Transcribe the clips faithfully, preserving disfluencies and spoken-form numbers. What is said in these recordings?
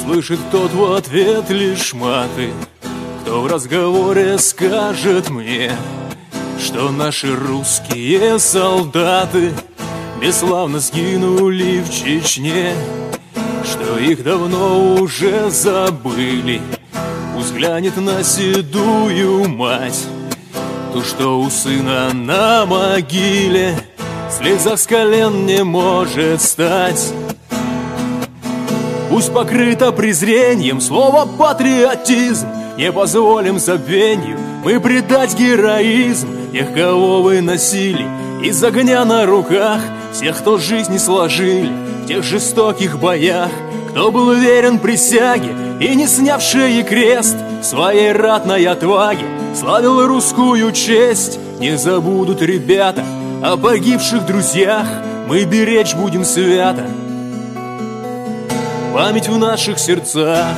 услышит тот в ответ лишь маты. Кто в разговоре скажет мне, что наши русские солдаты бесславно сгинули в Чечне, что их давно уже забыли. Пусть глянет на седую мать, ту, что у сына на могиле в слезах с колен не может стать. Пусть покрыто презрением слово «патриотизм», не позволим забвению мы предать героизм тех, кого вы носили из огня на руках, всех, кто жизни сложили в тех жестоких боях, кто был верен присяге и, не снявший крест, своей ратной отваге славил русскую честь. Не забудут ребята о погибших друзьях, мы беречь будем свято память в наших сердцах.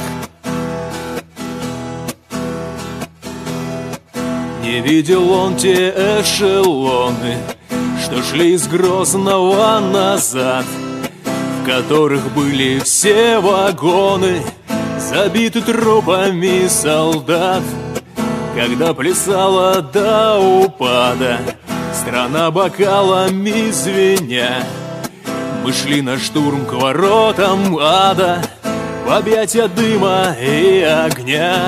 Не видел он те эшелоны, что шли из Грозного назад, в которых были все вагоны забиты трупами солдат. Когда плясала до упада страна бокалами звеня, мы шли на штурм к воротам ада в объятия дыма и огня.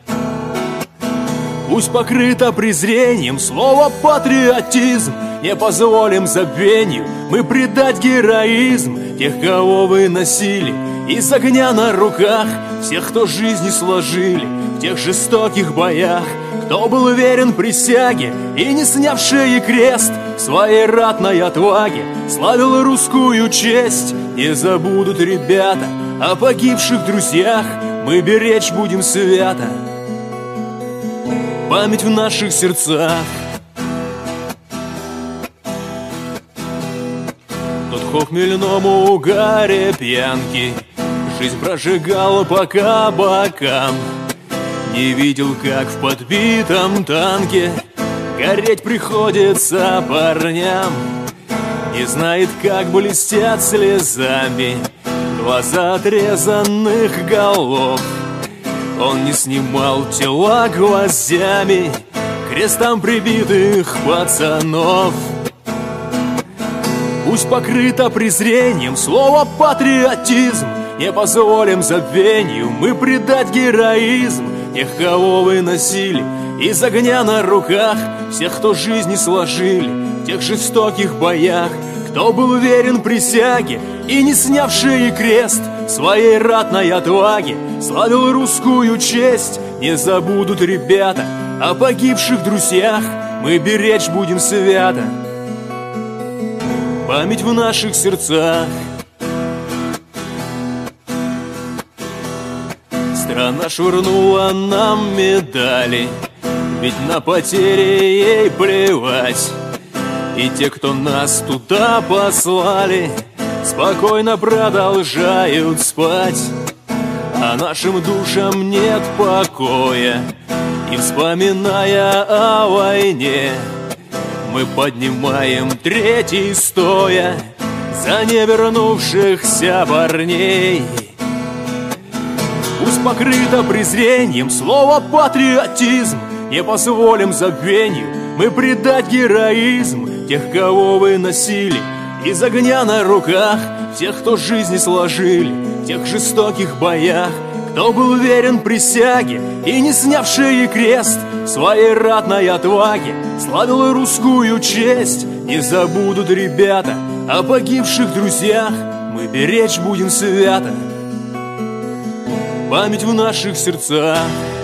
Пусть покрыто презрением слово «патриотизм», не позволим забвению мы предать героизм тех, кого вы носили из огня на руках, всех, кто жизни сложили в тех жестоких боях, кто был верен присяге и, не снявший крест, своей ратной отваге славил русскую честь. Не забудут ребята о погибших друзьях, мы беречь будем свято память в наших сердцах. Тот в хмельном угаре пьянки жизнь прожигала по кабакам, не видел, как в подбитом танке гореть приходится парням. Не знает, как блестят слезами глаза отрезанных голов. Он не снимал тела гвоздями крестам прибитых пацанов. Пусть покрыто презрением слово «патриотизм», не позволим забвению мы предать героизм тех, кого вы носили из огня на руках, всех, кто жизни сложили в тех жестоких боях, кто был верен присяге и, не снявший крест, своей ратной отваге славил русскую честь. Не забудут ребята о погибших друзьях, мы беречь будем свято память в наших сердцах. Страна швырнула нам медали, ведь на потери ей плевать. И те, кто нас туда послали, спокойно продолжают спать. А нашим душам нет покоя, и, вспоминая о войне, мы поднимаем третий стоя за невернувшихся парней. Пусть покрыто презрением слово «патриотизм», не позволим забвению мы предать героизм тех, кого вы носили из огня на руках, тех, кто жизни сложили в тех жестоких боях, кто был верен присяге и, не снявший крест, своей ратной отваге славил русскую честь. Не забудут ребята о погибших друзьях, мы беречь будем свято память в наших сердцах.